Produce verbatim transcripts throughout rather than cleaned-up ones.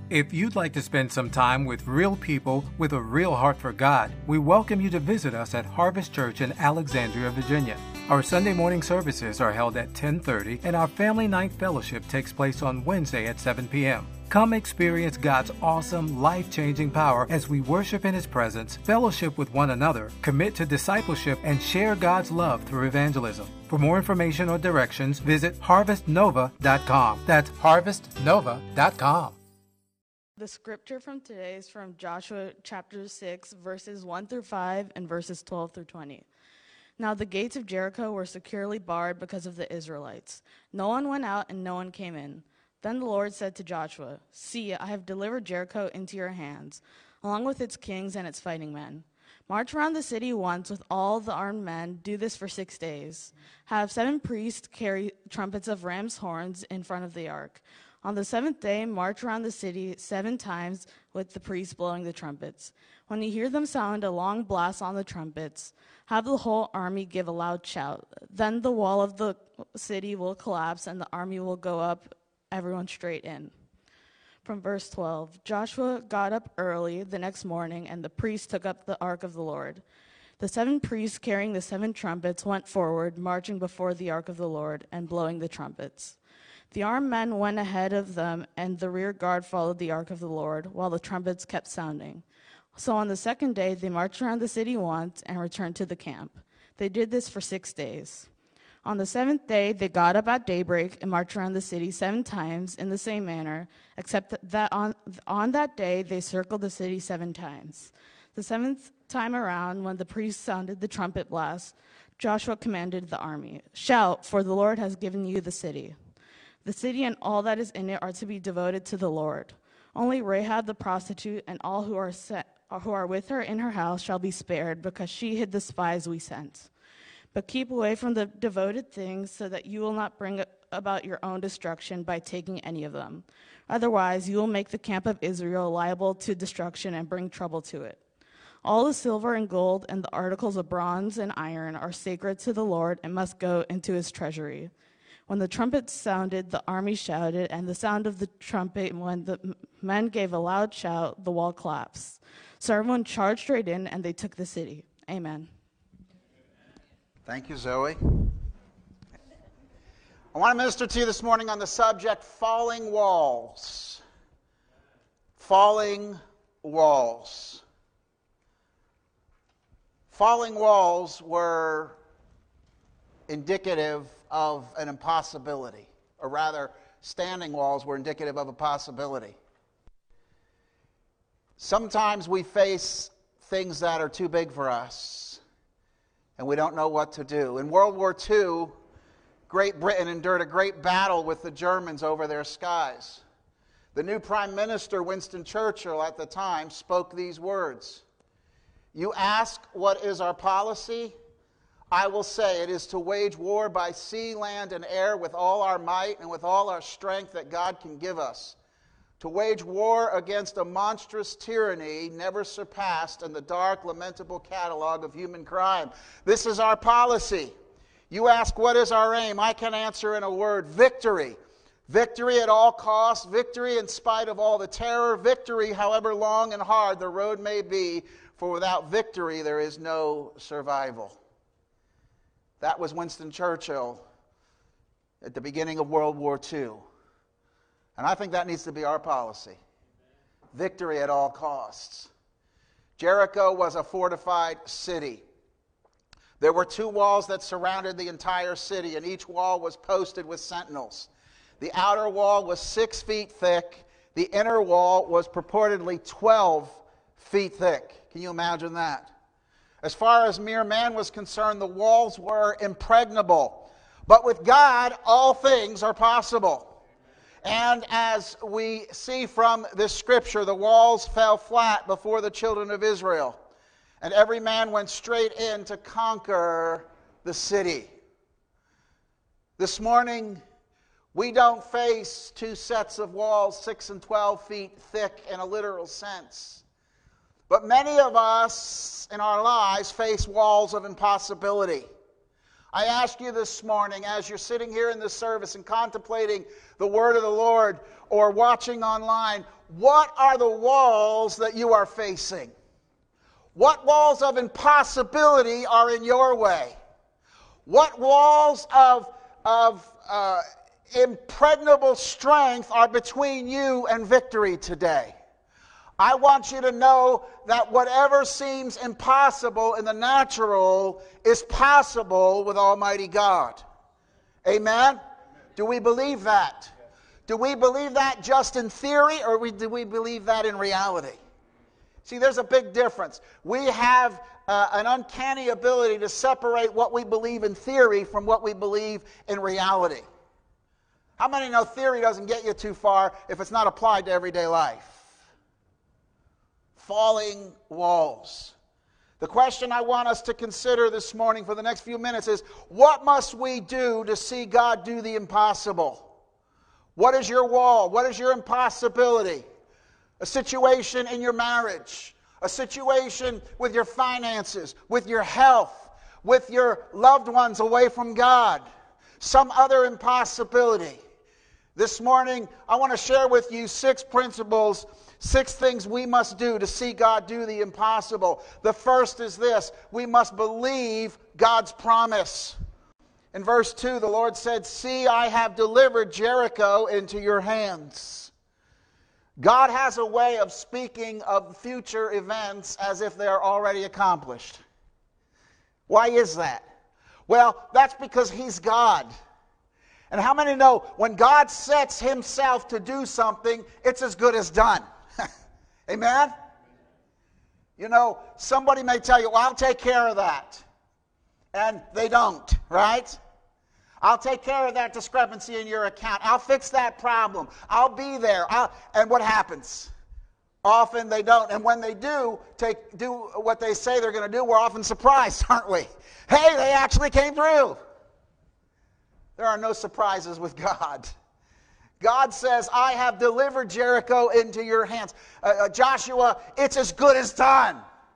If you'd like to spend some time with real people with a real heart for God, we welcome you to visit us at Harvest Church in Alexandria, Virginia. Our Sunday morning services are held at ten thirty, and our Family Night Fellowship takes place on Wednesday at seven p.m. Come experience God's awesome, life-changing power as we worship in His presence, fellowship with one another, commit to discipleship, and share God's love through evangelism. For more information or directions, visit harvest nova dot com. That's harvest nova dot com. The scripture from today is from Joshua chapter six, verses one through five, and verses twelve through twenty. Now the gates of Jericho were securely barred because of the Israelites. No one went out and no one came in. Then the Lord said to Joshua, "See, I have delivered Jericho into your hands, along with its kings and its fighting men. March around the city once with all the armed men. Do this for six days. Have seven priests carry trumpets of ram's horns in front of the ark. On the seventh day, march around the city seven times with the priests blowing the trumpets. When you hear them sound a long blast on the trumpets, have the whole army give a loud shout. Then the wall of the city will collapse and the army will go up, everyone straight in." From verse twelve, Joshua got up early the next morning, and the priests took up the ark of the Lord. The seven priests carrying the seven trumpets went forward, marching before the ark of the Lord and blowing the trumpets. The armed men went ahead of them, and the rear guard followed the ark of the Lord, while the trumpets kept sounding. So on the second day, they marched around the city once and returned to the camp. They did this for six days. On the seventh day, they got up at daybreak and marched around the city seven times in the same manner, except that on, on that day, they circled the city seven times. The seventh time around, when the priests sounded the trumpet blast, Joshua commanded the army, "Shout, for the Lord has given you the city. The city and all that is in it are to be devoted to the Lord. Only Rahab the prostitute and all who are set, who are with her in her house shall be spared, because she hid the spies we sent. But keep away from the devoted things, so that you will not bring about your own destruction by taking any of them. Otherwise, you will make the camp of Israel liable to destruction and bring trouble to it. All the silver and gold and the articles of bronze and iron are sacred to the Lord and must go into his treasury." When the trumpets sounded, the army shouted, and the sound of the trumpet, when the men gave a loud shout, the wall collapsed. So everyone charged straight in, and they took the city. Amen. Thank you, Zoe. I want to minister to you this morning on the subject, falling walls. Falling walls. Falling walls were indicative of an impossibility, or rather, standing walls were indicative of a possibility. Sometimes we face things that are too big for us, and we don't know what to do. In World War Two, Great Britain endured a great battle with the Germans over their skies. The new Prime Minister, Winston Churchill, at the time, spoke these words: "You ask, what is our policy? I will say it is to wage war by sea, land, and air with all our might and with all our strength that God can give us. To wage war against a monstrous tyranny never surpassed in the dark, lamentable catalog of human crime. This is our policy. You ask, what is our aim? I can answer in a word: victory. Victory at all costs, victory in spite of all the terror, victory however long and hard the road may be, for without victory there is no survival." That was Winston Churchill at the beginning of World War Two. And I think that needs to be our policy. Victory at all costs. Jericho was a fortified city. There were two walls that surrounded the entire city, and each wall was posted with sentinels. The outer wall was six feet thick. The inner wall was purportedly twelve feet thick. Can you imagine that? As far as mere man was concerned, the walls were impregnable. But with God, all things are possible. And as we see from this scripture, the walls fell flat before the children of Israel, and every man went straight in to conquer the city. This morning, we don't face two sets of walls, six and twelve feet thick in a literal sense. But many of us in our lives face walls of impossibility. I ask you this morning, as you're sitting here in this service and contemplating the word of the Lord or watching online, what are the walls that you are facing? What walls of impossibility are in your way? What walls of, of uh, impregnable strength are between you and victory today? I want you to know that whatever seems impossible in the natural is possible with Almighty God. Amen? Do we believe that? Do we believe that just in theory, or do we believe that in reality? See, there's a big difference. We have uh, an uncanny ability to separate what we believe in theory from what we believe in reality. How many know theory doesn't get you too far if it's not applied to everyday life? Falling walls. The question I want us to consider this morning for the next few minutes is, what must we do to see God do the impossible? What is your wall? What is your impossibility? A situation in your marriage, a situation with your finances, with your health, with your loved ones away from God, some other impossibility. This morning, I want to share with you six principles, six things we must do to see God do the impossible. The first is this: we must believe God's promise. In verse two, the Lord said, "See, I have delivered Jericho into your hands." God has a way of speaking of future events as if they are already accomplished. Why is that? Well, that's because He's God. And how many know when God sets Himself to do something, it's as good as done? Amen? You know, somebody may tell you, well, I'll take care of that. And they don't, right? I'll take care of that discrepancy in your account. I'll fix that problem. I'll be there. I'll, and what happens? Often they don't. And when they do take do what they say they're going to do, we're often surprised, aren't we? Hey, they actually came through. There are no surprises with God. God says, I have delivered Jericho into your hands. Uh, uh, Joshua, it's as good as done.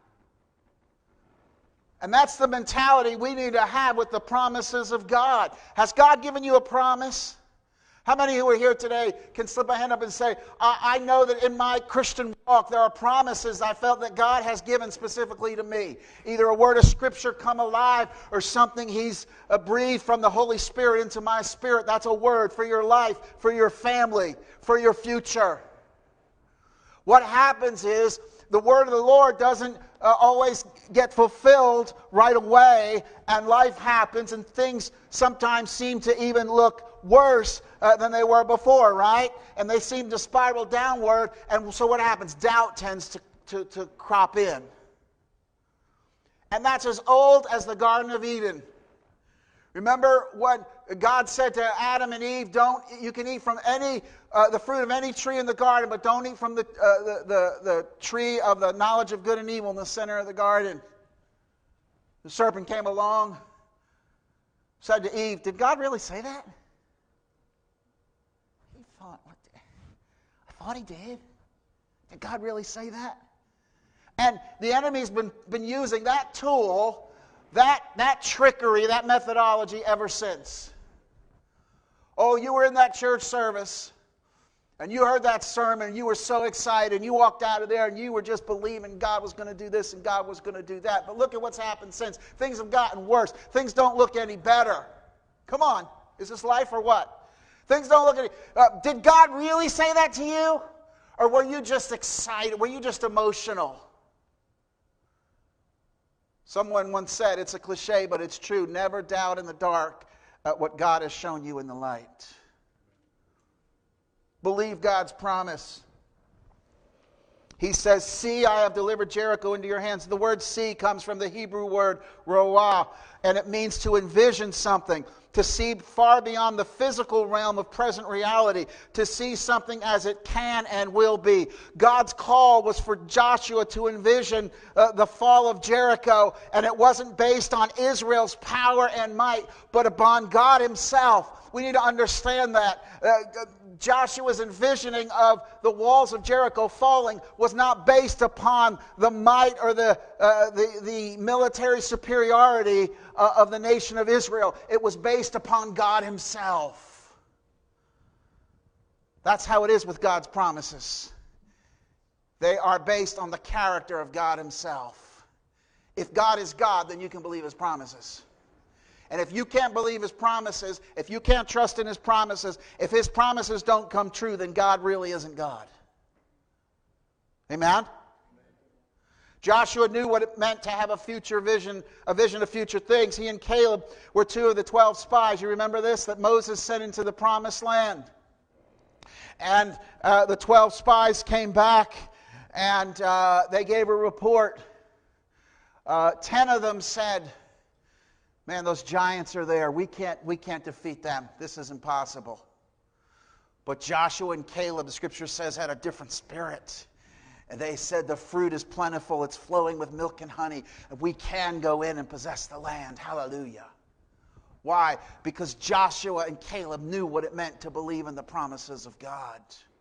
And that's the mentality we need to have with the promises of God. Has God given you a promise? How many who are here today can slip a hand up and say, I, I know that in my Christian walk there are promises I felt that God has given specifically to me. Either a word of Scripture come alive or something He's uh, breathed from the Holy Spirit into my spirit. That's a word for your life, for your family, for your future. What happens is the word of the Lord doesn't uh, always get fulfilled right away, and life happens, and things sometimes seem to even look worse uh, than they were before, right? And they seem to spiral downward, and so what happens? Doubt tends to, to, to crop in. And that's as old as the Garden of Eden. Remember what God said to Adam and Eve, don't, you can eat from any, uh, the fruit of any tree in the garden, but don't eat from the, uh, the, the, the tree of the knowledge of good and evil in the center of the garden. The serpent came along, said to Eve, did God really say that? He thought, what the, I thought He did. Did God really say that? And the enemy's been, been using that tool, That, that trickery, that methodology ever since. Oh, you were in that church service, and you heard that sermon, and you were so excited, and you walked out of there, and you were just believing God was going to do this, and God was going to do that. But look at what's happened since. Things have gotten worse. Things don't look any better. Come on. Is this life or what? Things don't look any... Uh, did God really say that to you? Or were you just excited? Were you just emotional? Someone once said, it's a cliche, but it's true, never doubt in the dark uh, what God has shown you in the light. Believe God's promise. He says, see, I have delivered Jericho into your hands. The word see comes from the Hebrew word roah, and it means to envision something, to see far beyond the physical realm of present reality, to see something as it can and will be. God's call was for Joshua to envision uh, the fall of Jericho, and it wasn't based on Israel's power and might, but upon God Himself. We need to understand that. Uh, Joshua's envisioning of the walls of Jericho falling was not based upon the might or the, uh, the, the military superiority uh, of the nation of Israel. It was based upon God himself. That's how it is with God's promises. They are based on the character of God himself. If God is God, then you can believe his promises. And if you can't believe his promises, if you can't trust in his promises, if his promises don't come true, then God really isn't God. Amen? Joshua knew what it meant to have a future vision, a vision of future things. He and Caleb were two of the twelve spies. You remember this? That Moses sent into the promised land. And uh, the twelve spies came back and uh, they gave a report. Uh, ten of them said, man, those giants are there. We can't, we can't defeat them. This is impossible. But Joshua and Caleb, the scripture says, had a different spirit. And they said, the fruit is plentiful. It's flowing with milk and honey. We can go in and possess the land. Hallelujah. Why? Because Joshua and Caleb knew what it meant to believe in the promises of God.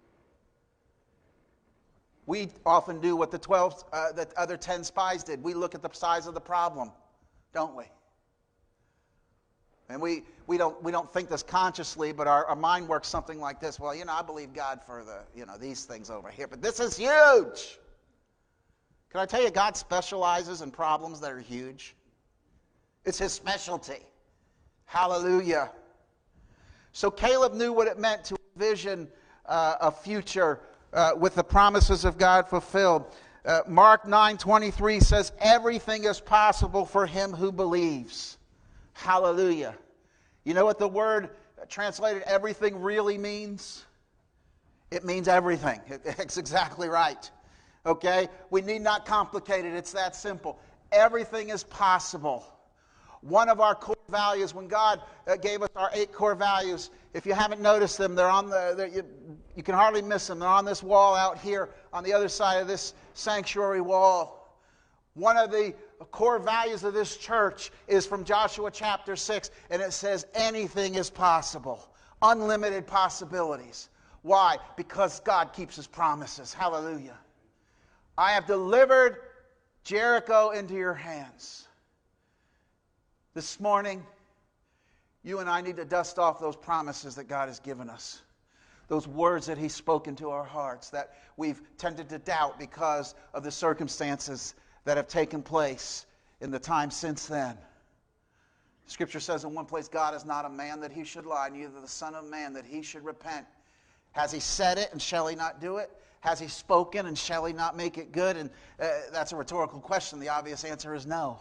We often do what the twelve, uh, the other ten spies did. We look at the size of the problem, don't we? And we, we don't we don't think this consciously, but our, our mind works something like this. Well, you know, I believe God for the, you know, these things over here, but this is huge. Can I tell you, God specializes in problems that are huge? It's his specialty. Hallelujah. So Caleb knew what it meant to envision uh, a future uh, with the promises of God fulfilled. Uh, Mark nine twenty-three says, everything is possible for him who believes. Hallelujah. You know what the word translated everything really means? It means everything. It's exactly right. Okay? We need not complicate it. It's that simple. Everything is possible. One of our core values, when God gave us our eight core values, if you haven't noticed them, they're on the, they're, you, you can hardly miss them. They're on this wall out here on the other side of this sanctuary wall. One of the core values of this church is from Joshua chapter six, and it says anything is possible. Unlimited possibilities. Why? Because God keeps his promises. Hallelujah. I have delivered Jericho into your hands. This morning, you and I need to dust off those promises that God has given us. Those words that he's spoken to our hearts that we've tended to doubt because of the circumstances that have taken place in the time since then. Scripture says in one place, God is not a man that he should lie, neither the Son of Man that he should repent. Has he said it, and shall he not do it? Has he spoken, and shall he not make it good? And uh, that's a rhetorical question. The obvious answer is no.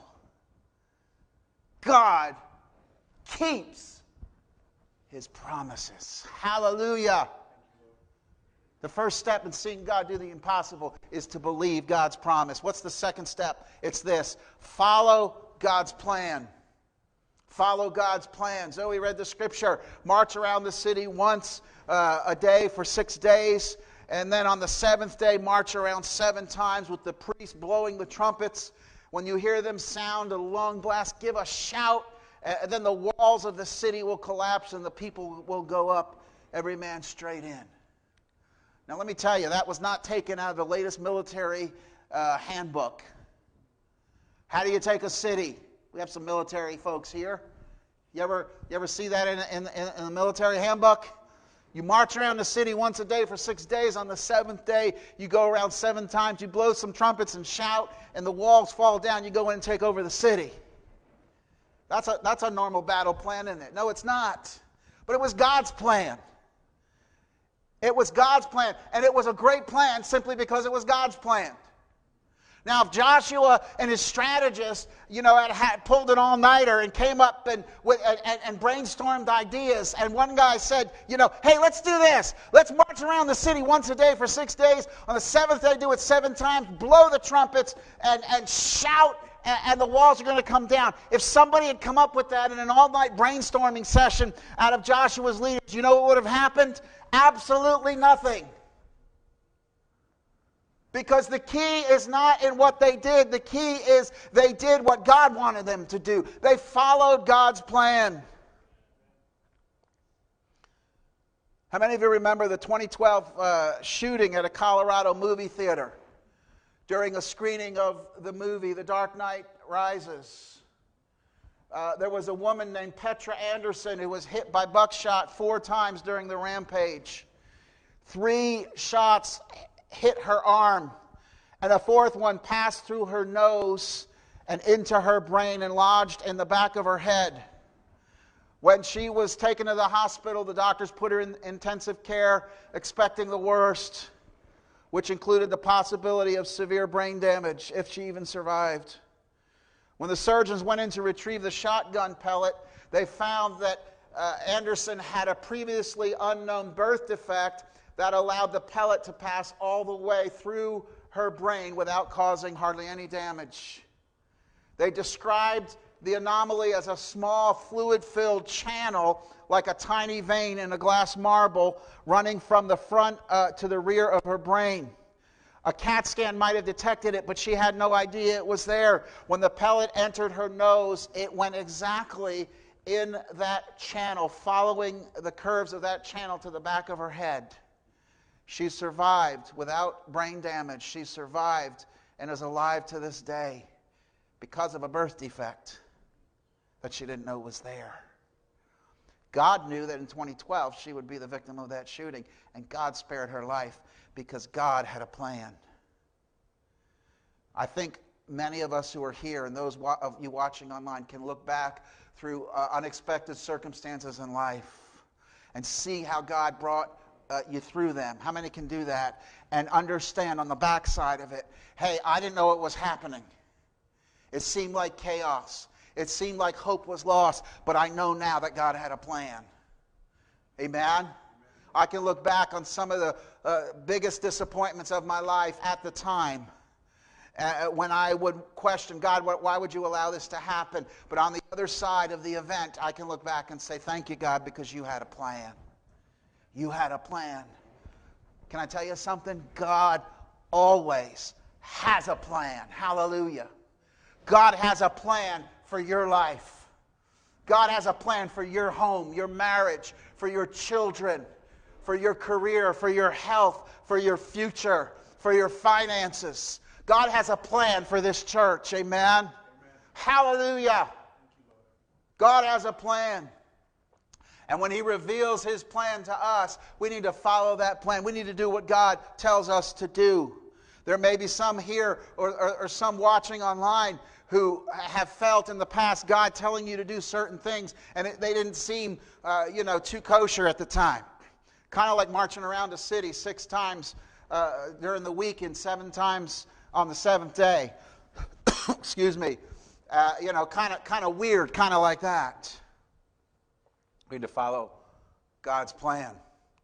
God keeps his promises. Hallelujah. The first step in seeing God do the impossible is to believe God's promise. What's the second step? It's this. Follow God's plan. Follow God's plan. Zoe read the scripture. March around the city once uh, a day for six days. And then on the seventh day, march around seven times with the priests blowing the trumpets. When you hear them sound a long blast, give a shout. And then the walls of the city will collapse and the people will go up, every man straight in. Now let me tell you, that was not taken out of the latest military uh, handbook. How do you take a city? We have some military folks here. You ever, you ever see that in, in, in the military handbook? You march around the city once a day for six days. On the seventh day, you go around seven times. You blow some trumpets and shout, and the walls fall down. You go in and take over the city. That's a, that's a normal battle plan, isn't it? No, it's not. But it was God's plan. It was God's plan, and it was a great plan simply because it was God's plan. Now, if Joshua and his strategists, you know, had, had pulled an all-nighter and came up and, with, and, and brainstormed ideas, and one guy said, you know, hey, let's do this. Let's march around the city once a day for six days. On the seventh day, do it seven times, blow the trumpets, and, and shout, and, and the walls are going to come down. If somebody had come up with that in an all-night brainstorming session out of Joshua's leaders, you know what would have happened? Absolutely nothing. Because the key is not in what they did. The key is they did what God wanted them to do. They followed God's plan. How many of you remember the twenty twelve uh, shooting at a Colorado movie theater during a screening of the movie The Dark Knight Rises? Uh, there was a woman named Petra Anderson who was hit by buckshot four times during the rampage. Three shots hit her arm, and a fourth one passed through her nose and into her brain and lodged in the back of her head. When she was taken to the hospital, the doctors put her in intensive care, expecting the worst, which included the possibility of severe brain damage if she even survived. When the surgeons went in to retrieve the shotgun pellet, they found that uh, Anderson had a previously unknown birth defect that allowed the pellet to pass all the way through her brain without causing hardly any damage. They described the anomaly as a small fluid-filled channel like a tiny vein in a glass marble running from the front uh, to the rear of her brain. A CAT scan might have detected it, but she had no idea it was there. When the pellet entered her nose, it went exactly in that channel, following the curves of that channel to the back of her head. She survived without brain damage. She survived and is alive to this day because of a birth defect that she didn't know was there. God knew that in twenty twelve she would be the victim of that shooting, and God spared her life because God had a plan. I think many of us who are here and those of you watching online can look back through uh, unexpected circumstances in life and see how God brought uh, you through them. How many can do that and understand on the backside of it, hey, I didn't know it was happening. It seemed like chaos. It seemed like hope was lost, but I know now that God had a plan. Amen? I can look back on some of the uh, biggest disappointments of my life at the time uh, when I would question, God, what, why would you allow this to happen? But on the other side of the event, I can look back and say, thank you, God, because you had a plan. You had a plan. Can I tell you something? God always has a plan. Hallelujah. God has a plan for your life. God has a plan for your home, your marriage, for your children, for your career, for your health, for your future, for your finances. God has a plan for this church. Amen? Amen. Hallelujah. God has a plan. And when He reveals His plan to us, we need to follow that plan. We need to do what God tells us to do. There may be some here or, or, or some watching online who have felt in the past God telling you to do certain things, and it, they didn't seem, uh, you know, too kosher at the time. Kind of like marching around a city six times uh, during the week and seven times on the seventh day. Excuse me. Uh, you know, kind of, kind of weird, kind of like that. We need to follow God's plan.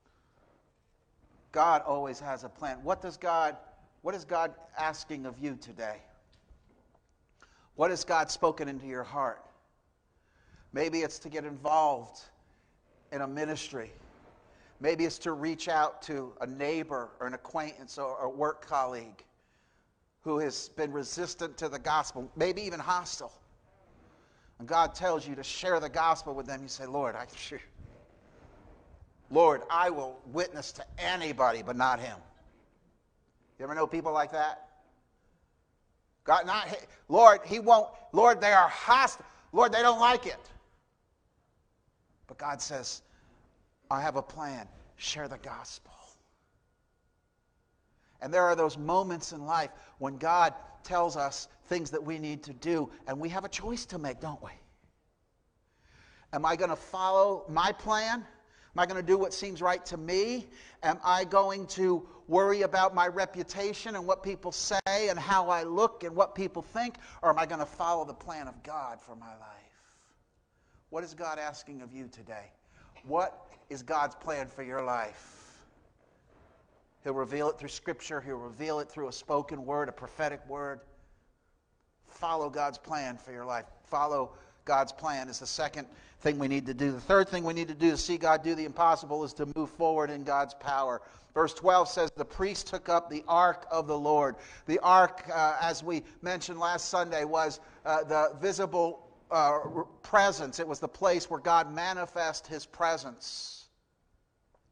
God always has a plan. What does God, what is God asking of you today? What has God spoken into your heart? Maybe it's to get involved in a ministry. Maybe it's to reach out to a neighbor or an acquaintance or a work colleague who has been resistant to the gospel, maybe even hostile. And God tells you to share the gospel with them. You say, Lord, I, Lord, I will witness to anybody but not him. You ever know people like that? God, not Lord, he won't. Lord, they are hostile. Lord, they don't like it. But God says, I have a plan. Share the gospel. And there are those moments in life when God tells us things that we need to do, and we have a choice to make, don't we? Am I going to follow my plan? Am I going to do what seems right to me? Am I going to worry about my reputation and what people say and how I look and what people think? Or am I going to follow the plan of God for my life? What is God asking of you today? What is God's plan for your life? He'll reveal it through Scripture. He'll reveal it through a spoken word, a prophetic word. Follow God's plan for your life. Follow God's plan is the second thing we need to do. The third thing we need to do to see God do the impossible is to move forward in God's power. Verse twelve says, the priest took up the ark of the Lord. The ark, uh, as we mentioned last Sunday, was uh, the visible uh, presence. It was the place where God manifests His presence.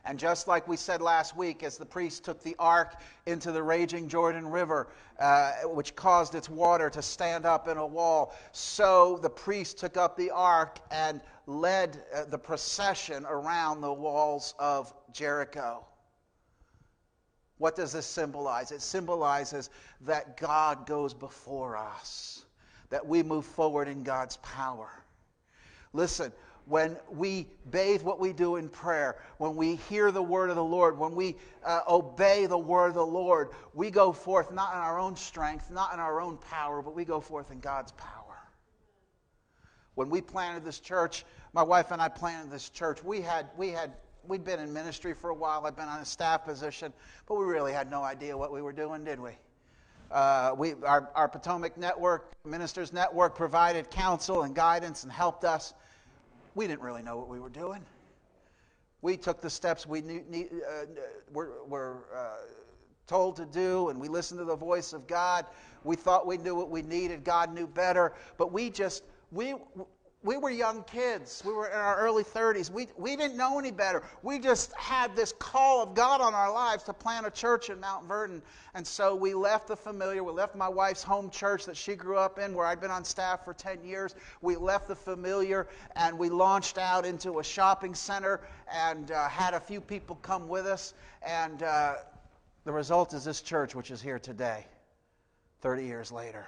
And just like we said last week, as the priests took the ark into the raging Jordan River, uh, which caused its water to stand up in a wall, so the priests took up the ark and led uh, the procession around the walls of Jericho. What does this symbolize? It symbolizes that God goes before us, that we move forward in God's power. Listen, when we bathe what we do in prayer, when we hear the word of the Lord, when we uh, obey the word of the Lord, we go forth not in our own strength, not in our own power, but we go forth in God's power. When we planted this church, my wife and I planted this church, we had, we had, we'd been in ministry for a while. I'd been on a staff position, but we really had no idea what we were doing, did we? Uh, we our, our Potomac Network, Ministers Network, provided counsel and guidance and helped us. We didn't really know what we were doing. We took the steps we knew, need, uh, were, were uh, told to do, and we listened to the voice of God. We thought we knew what we needed. God knew better, but we just we we were young kids. We were in our early thirties. We we didn't know any better. We just had this call of God on our lives to plant a church in Mount Vernon, and so we left the familiar. We left my wife's home church that she grew up in, where I'd been on staff for ten years. We left the familiar, and we launched out into a shopping center and uh, had a few people come with us. And uh, the result is this church, which is here today, thirty years later.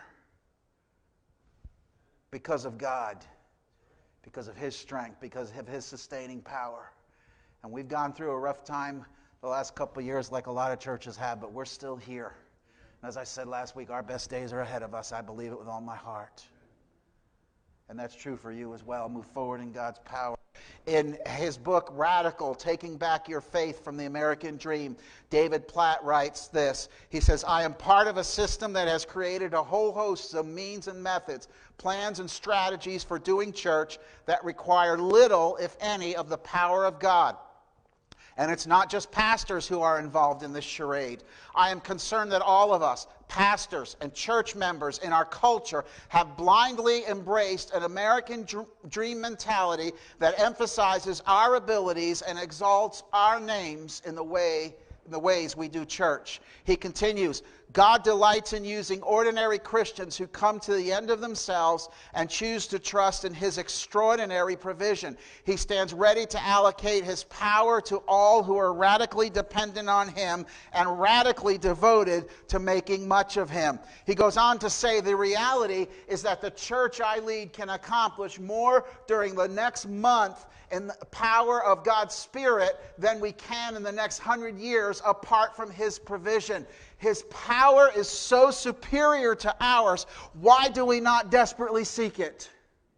Because of God, because of His strength, because of His sustaining power. And we've gone through a rough time the last couple of years, like a lot of churches have, but we're still here. And as I said last week, our best days are ahead of us. I believe it with all my heart. And that's true for you as well. Move forward in God's power. In his book, Radical, Taking Back Your Faith from the American Dream, David Platt writes this. He says, I am part of a system that has created a whole host of means and methods, plans and strategies for doing church that require little, if any, of the power of God. And it's not just pastors who are involved in this charade. I am concerned that all of us, pastors and church members in our culture, have blindly embraced an American dream mentality that emphasizes our abilities and exalts our names in the way, in the ways we do church. He continues, God delights in using ordinary Christians who come to the end of themselves and choose to trust in His extraordinary provision. He stands ready to allocate His power to all who are radically dependent on Him and radically devoted to making much of Him. He goes on to say, the reality is that the church I lead can accomplish more during the next month in the power of God's Spirit than we can in the next hundred years apart from His provision. His power is so superior to ours. Why do we not desperately seek it?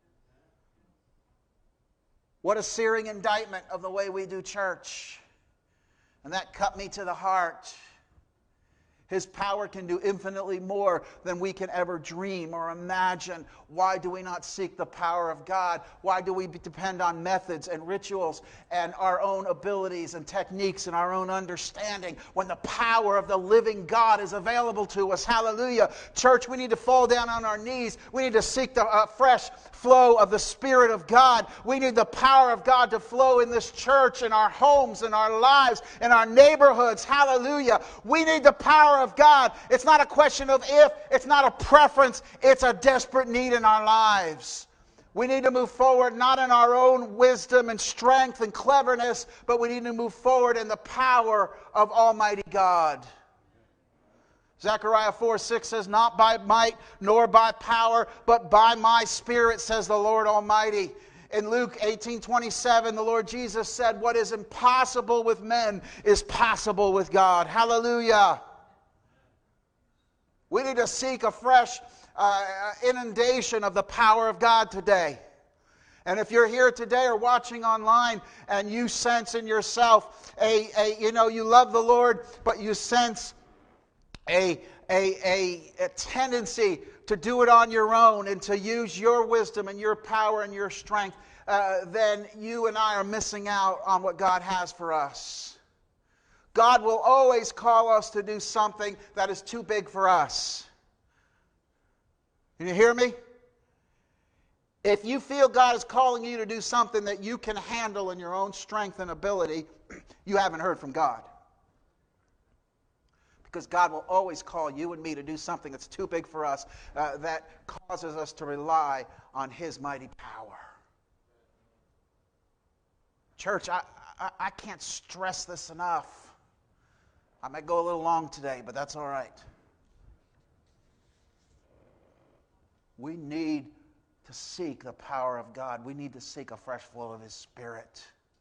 What a searing indictment of the way we do church. And that cut me to the heart. His power can do infinitely more than we can ever dream or imagine. Why do we not seek the power of God? Why do we depend on methods and rituals and our own abilities and techniques and our own understanding when the power of the living God is available to us? Hallelujah. Church, we need to fall down on our knees. We need to seek the uh, fresh flow of the Spirit of God. We need the power of God to flow in this church, in our homes, in our lives, in our neighborhoods. Hallelujah. We need the power of God. It's not a question of if, it's not a preference, it's a desperate need in our lives. We need to move forward not in our own wisdom and strength and cleverness, but we need to move forward in the power of Almighty God. Zechariah four six says, not by might nor by power, but by my Spirit, says the Lord Almighty. In Luke eighteen twenty-seven, the Lord Jesus said, what is impossible with men is possible with God. Hallelujah. We need to seek a fresh uh, inundation of the power of God today. And if you're here today or watching online and you sense in yourself, a, a you know, you love the Lord, but you sense a, a, a, a tendency to do it on your own and to use your wisdom and your power and your strength, uh, then you and I are missing out on what God has for us. God will always call us to do something that is too big for us. Can you hear me? If you feel God is calling you to do something that you can handle in your own strength and ability, You haven't heard from God. Because God will always call you and me to do something that's too big for us, uh, that causes us to rely on His mighty power. Church, I, I, I can't stress this enough. I might go a little long today, but that's all right. We need to seek the power of God. We need to seek a fresh flow of His Spirit.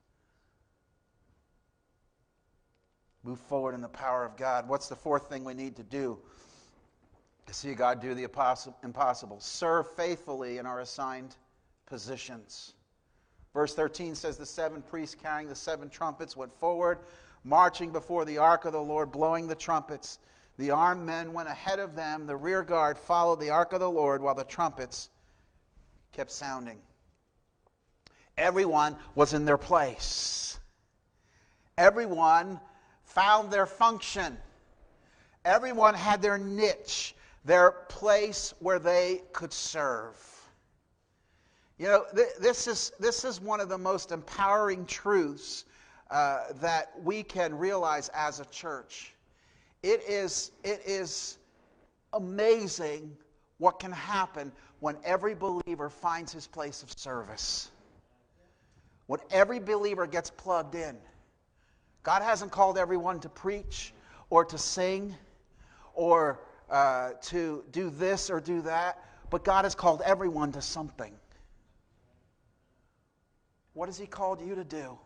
Move forward in the power of God. What's the fourth thing we need to do to see God do the impossible? Serve faithfully in our assigned positions. Verse thirteen says, the seven priests carrying the seven trumpets went forward, marching before the ark of the Lord, blowing the trumpets. The armed men went ahead of them. The rear guard followed the ark of the Lord while the trumpets kept sounding. Everyone was in their place. Everyone found their function. Everyone had their niche, their place where they could serve. You know, th- this is this is one of the most empowering truths uh, that we can realize as a church. It is it is amazing what can happen when every believer finds his place of service. When every believer gets plugged in. God hasn't called everyone to preach or to sing or uh, to do this or do that, but God has called everyone to something. What has He called you to do?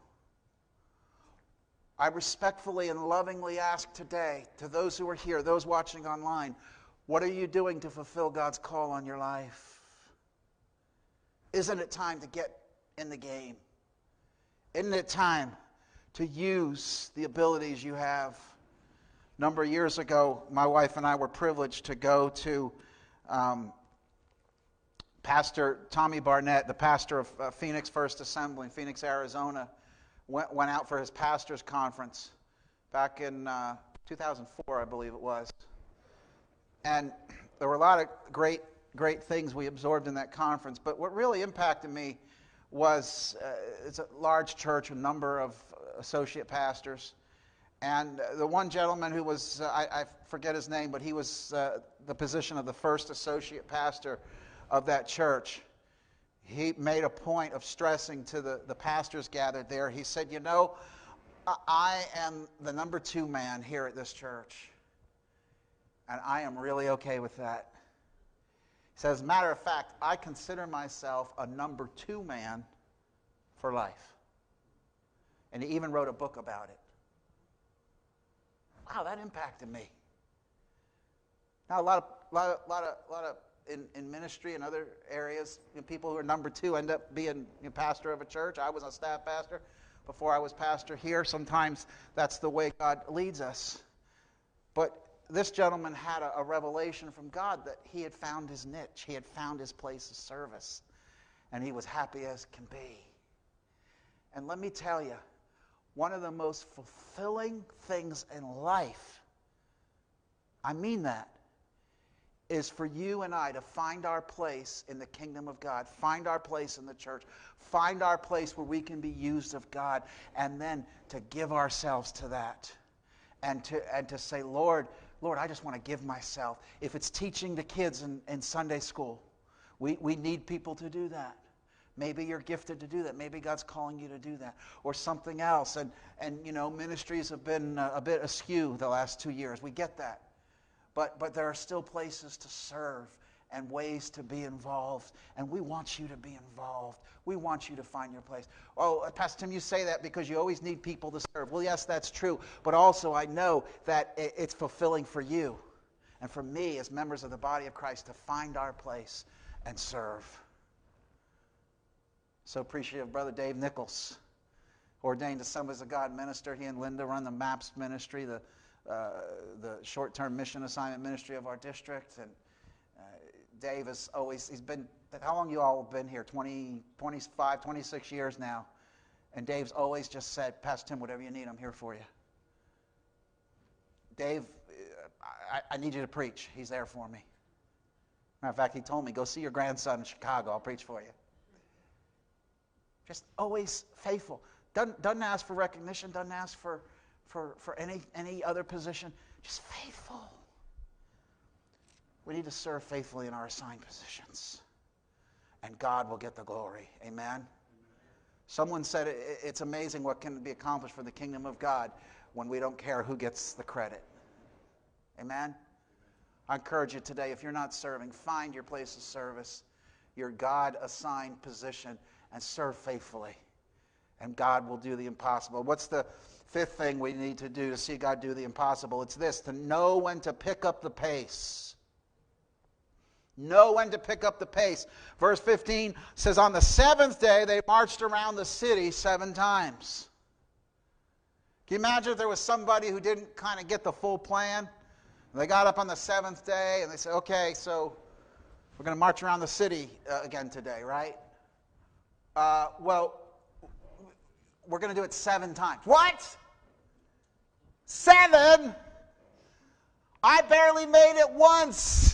I respectfully and lovingly ask today to those who are here, those watching online, what are you doing to fulfill God's call on your life? Isn't it time to get in the game? Isn't it time to use the abilities you have? A number of years ago, my wife and I were privileged to go to um, Pastor Tommy Barnett, the pastor of uh, Phoenix First Assembly in Phoenix, Arizona, went, went out for his pastor's conference back in uh, two thousand four, I believe it was. And there were a lot of great, great things we absorbed in that conference, but what really impacted me was, uh, it's a large church, a number of associate pastors, and the one gentleman who was, uh, I, I forget his name, but he was uh, the position of the first associate pastor of that church. He made a point of stressing to the, the pastors gathered there, he said, you know, I am the number two man here at this church, and I am really okay with that. He says, as a matter of fact, I consider myself a number two man for life. And he even wrote a book about it. Wow, that impacted me. Now, a lot of, lot of, lot of, lot of in, in ministry and other areas, you know, people who are number two end up being you know, pastor of a church. I was a staff pastor before I was pastor here. Sometimes that's the way God leads us. But this gentleman had a, a revelation from God that he had found his niche. He had found his place of service. And he was happy as can be. And let me tell you, one of the most fulfilling things in life, I mean that, is for you and I to find our place in the kingdom of God, find our place in the church, find our place where we can be used of God, and then to give ourselves to that. And to and to say, Lord, Lord, I just want to give myself. If it's teaching the kids in, in Sunday school, we, we need people to do that. Maybe you're gifted to do that. Maybe God's calling you to do that. Or something else. And, and you know, ministries have been a, a bit askew the last two years. We get that. But, but there are still places to serve and ways to be involved. And we want you to be involved. We want you to find your place. Oh, Pastor Tim, you say that because you always need people to serve. Well, yes, that's true. But also I know that it's fulfilling for you and for me as members of the body of Christ to find our place and serve. So appreciative of Brother Dave Nichols, ordained Assemblies of God minister. He and Linda run the MAPS ministry, the uh, the short-term mission assignment ministry of our district. And uh, Dave has always, he's been, how long you all have been here? twenty, twenty-five, twenty-six years now. And Dave's always just said, Pastor Tim, whatever you need, I'm here for you. Dave, I, I need you to preach. He's there for me. Matter of fact, he told me, go see your grandson in Chicago. I'll preach for you. Just always faithful. Doesn't, doesn't ask for recognition, doesn't ask for, for, for any, any other position. Just faithful. We need to serve faithfully in our assigned positions. And God will get the glory. Amen? Someone said it's amazing what can be accomplished for the kingdom of God when we don't care who gets the credit. Amen? I encourage you today, if you're not serving, find your place of service, your God-assigned position, and serve faithfully. And God will do the impossible. What's the fifth thing we need to do to see God do the impossible? It's this, to know when to pick up the pace. Know when to pick up the pace. Verse fifteen says, on the seventh day they marched around the city seven times. Can you imagine if there was somebody who didn't kind of get the full plan? They got up on the seventh day and they said, okay, so we're going to march around the city uh, again today, right? Uh, well, we're going to do it seven times. What? Seven? I barely made it once.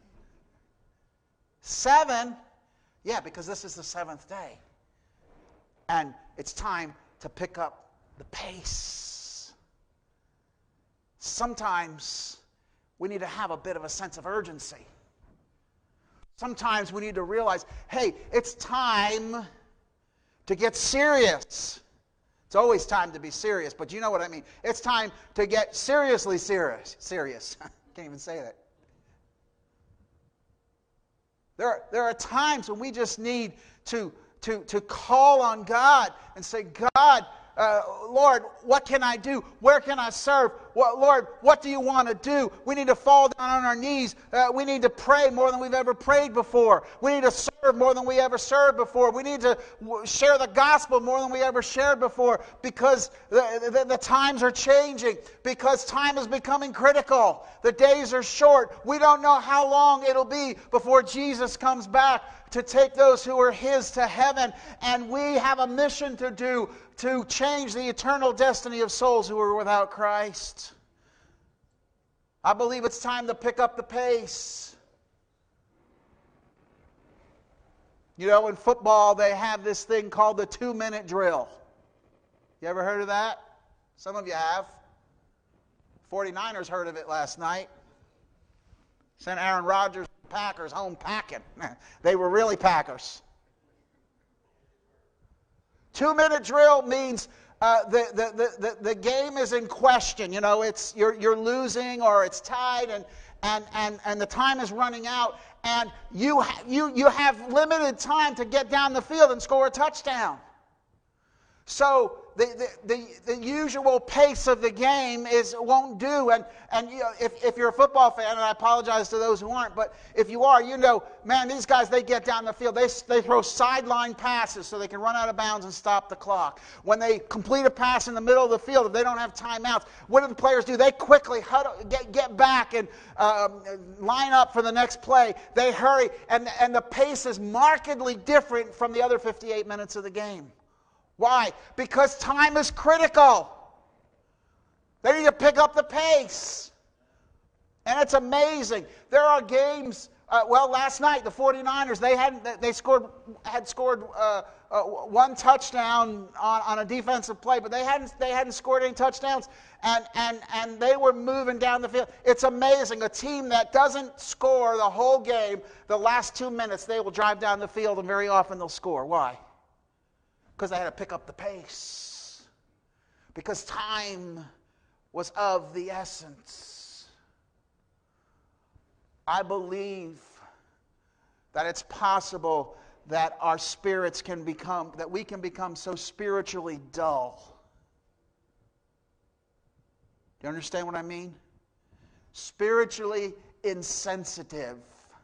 Seven? Yeah, because this is the seventh day. And it's time to pick up the pace. Sometimes we need to have a bit of a sense of urgency. Sometimes we need to realize, hey, it's time to get serious. It's always time to be serious, but you know what I mean. It's time to get seriously serious. Serious. Can't even say that. There are, there are times when we just need to, to, to call on God and say, God, uh, Lord, what can I do? Where can I serve? What, Lord, what do you want to do? We need to fall down on our knees. Uh, we need to pray more than we've ever prayed before. We need to serve more than we ever served before. We need to w- share the gospel more than we ever shared before, because the, the, the times are changing, because time is becoming critical. The days are short. We don't know how long it'll be before Jesus comes back to take those who are His to heaven. And we have a mission to do to change the eternal destiny of souls who are without Christ. I believe it's time to pick up the pace. You know, in football, they have this thing called the two-minute drill. You ever heard of that? Some of you have. forty-niners heard of it last night. Sent Aaron Rodgers and the Packers home packing. They were really Packers. Two-minute drill means uh, the, the, the, the game is in question. You know, it's you're, you're losing or it's tied, and, and, and, and the time is running out, and you, ha- you, you have limited time to get down the field and score a touchdown. So the, the, the, the usual pace of the game is won't do. And, and you know, if, if you're a football fan, and I apologize to those who aren't, but if you are, you know, man, these guys, they get down the field. They, they throw sideline passes so they can run out of bounds and stop the clock. When they complete a pass in the middle of the field, if they don't have timeouts, what do the players do? They quickly huddle, get, get back and um, line up for the next play. They hurry, and, and the pace is markedly different from the other fifty-eight minutes of the game. Why? Because time is critical. They need to pick up the pace. And it's amazing. There are games, uh, well, last night, the forty-niners, they hadn't, they scored, had scored uh, uh, one touchdown on, on a defensive play, but they hadn't, they hadn't scored any touchdowns, and, and, and they were moving down the field. It's amazing. A team that doesn't score the whole game, the last two minutes, they will drive down the field, and very often they'll score. Why? Because they had to pick up the pace. Because time was of the essence. I believe that it's possible that our spirits can become, that we can become so spiritually dull. Do you understand what I mean? Spiritually insensitive.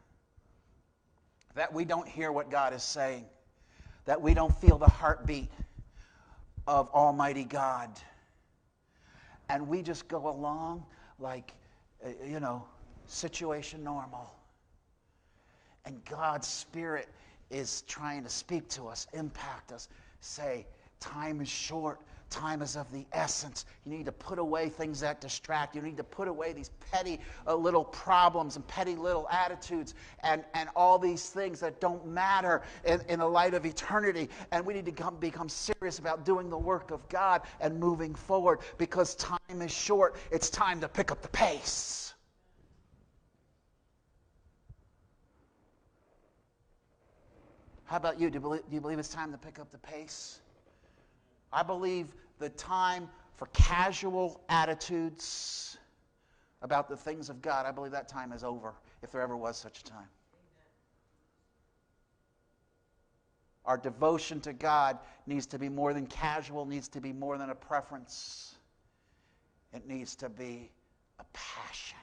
That we don't hear what God is saying. That we don't feel the heartbeat of Almighty God. And we just go along like, you know, situation normal. And God's Spirit is trying to speak to us, impact us, say, time is short, Time is of the essence. You need to put away things that distract. You need to put away these petty uh, little problems and petty little attitudes and, and all these things that don't matter in, in the light of eternity. And we need to come, become serious about doing the work of God and moving forward, because time is short. It's time to pick up the pace. How about you? Do you believe, do you believe it's time to pick up the pace? I believe the time for casual attitudes about the things of God, I believe that time is over, if there ever was such a time. Our devotion to God needs to be more than casual, needs to be more than a preference. It needs to be a passion.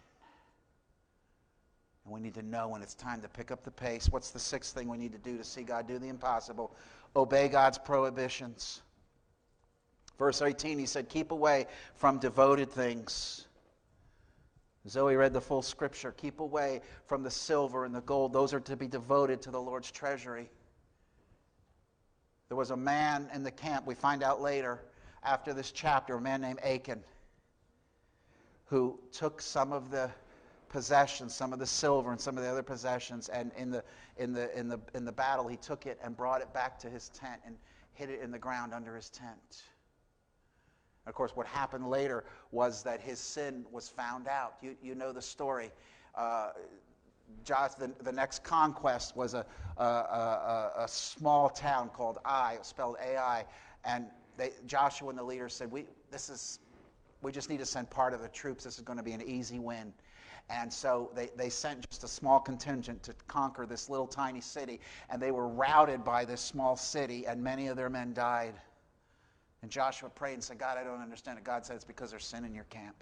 And we need to know when it's time to pick up the pace. What's the sixth thing we need to do to see God do the impossible? Obey God's prohibitions. Verse eighteen, he said, keep away from devoted things. Zoe read the full scripture. Keep away from the silver and the gold. Those are to be devoted to the Lord's treasury. There was a man in the camp, we find out later, after this chapter, a man named Achan, who took some of the possessions, some of the silver and some of the other possessions, and in the in the in the in the battle he took it and brought it back to his tent and hid it in the ground under his tent. Of course, what happened later was that his sin was found out. You, you know the story. Uh, Josh, the, the next conquest was a, a, a, a small town called Ai, spelled A I, and they, Joshua and the leaders said, "We this is, we just need to send part of the troops. This is going to be an easy win." And so they, they sent just a small contingent to conquer this little tiny city, and they were routed by this small city, and many of their men died. And Joshua prayed and said, God, I don't understand it. God said, it's because there's sin in your camp.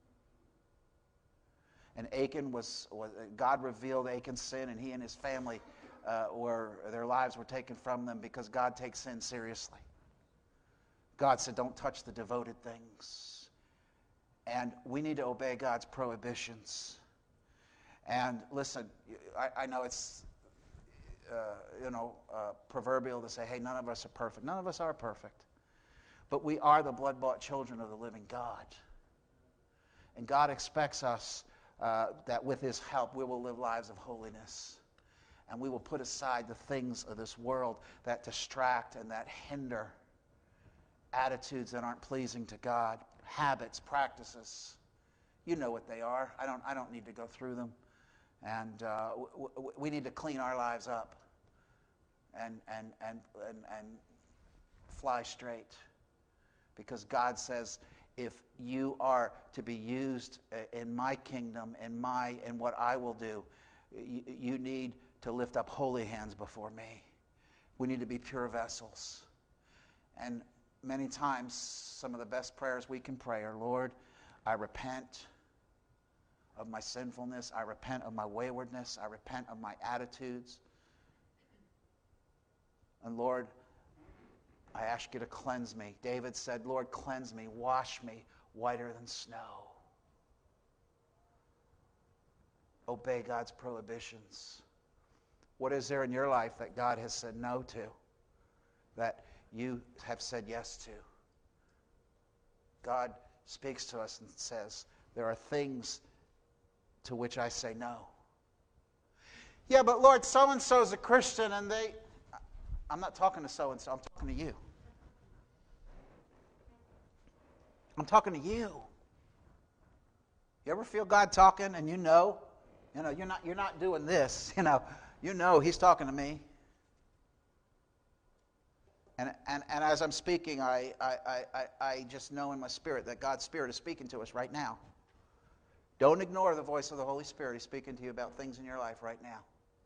And Achan was, was God revealed Achan's sin, and he and his family uh, were, their lives were taken from them because God takes sin seriously. God said, don't touch the devoted things. And we need to obey God's prohibitions. And listen, I, I know it's, uh, you know, uh, proverbial to say, hey, none of us are perfect. None of us are perfect. But we are the blood-bought children of the living God. And God expects us uh, that with his help we will live lives of holiness. And we will put aside the things of this world that distract and that hinder, attitudes that aren't pleasing to God, habits, practices. You know what they are. I don't, I don't need to go through them. And uh, w- w- we need to clean our lives up and, and, and, and, and fly straight. Because God says, if you are to be used in my kingdom, in my, in what I will do, you, you need to lift up holy hands before me. We need to be pure vessels. And many times, some of the best prayers we can pray are, Lord, I repent of my sinfulness. I repent of my waywardness. I repent of my attitudes. And Lord, I ask you to cleanse me. David said, Lord, cleanse me, wash me whiter than snow. Obey God's prohibitions. What is there in your life that God has said no to, that you have said yes to? God speaks to us and says, there are things to which I say no. Yeah, but Lord, so-and-so is a Christian and they... I'm not talking to so-and-so, I'm talking to you. I'm talking to you. You ever feel God talking and you know, you know, you're not you're not doing this, you know, you know he's talking to me. And and, and as I'm speaking, I, I, I, I just know in my spirit that God's Spirit is speaking to us right now. Don't ignore the voice of the Holy Spirit. He's speaking to you about things in your life right now.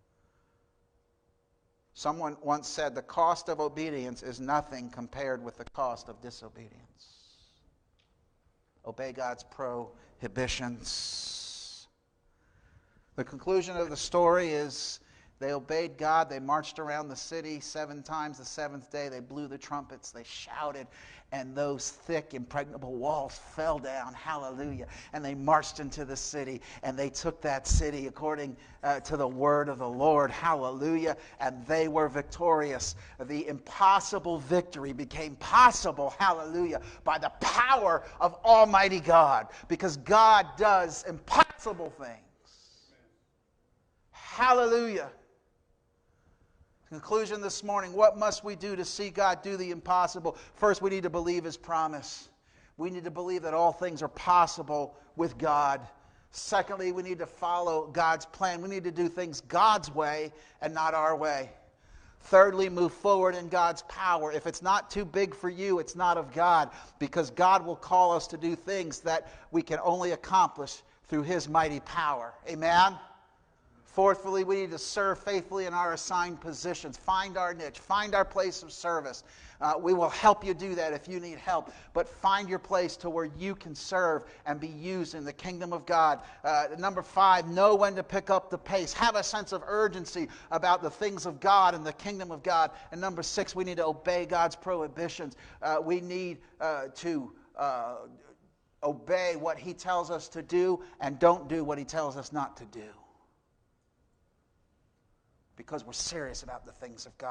Someone once said, the cost of obedience is nothing compared with the cost of disobedience. Obey God's prohibitions. The conclusion of the story is They obeyed God. They marched around the city seven times. The seventh day, they blew the trumpets. They shouted, and those thick, impregnable walls fell down. Hallelujah. And they marched into the city, and they took that city according uh, to the word of the Lord. Hallelujah. And they were victorious. The impossible victory became possible, hallelujah, by the power of Almighty God, because God does impossible things. Hallelujah. Conclusion this morning, what must we do to see God do the impossible? First, we need to believe His promise. We need to believe that all things are possible with God. Secondly, we need to follow God's plan. We need to do things God's way and not our way. Thirdly, move forward in God's power. If it's not too big for you, it's not of God, because God will call us to do things that we can only accomplish through His mighty power. Amen? Fourthly, we need to serve faithfully in our assigned positions. Find our niche. Find our place of service. Uh, we will help you do that if you need help. But find your place to where you can serve and be used in the kingdom of God. Uh, number five, know when to pick up the pace. Have a sense of urgency about the things of God and the kingdom of God. And number six, we need to obey God's prohibitions. Uh, we need uh, to uh, obey what He tells us to do and don't do what He tells us not to do, because we're serious about the things of God.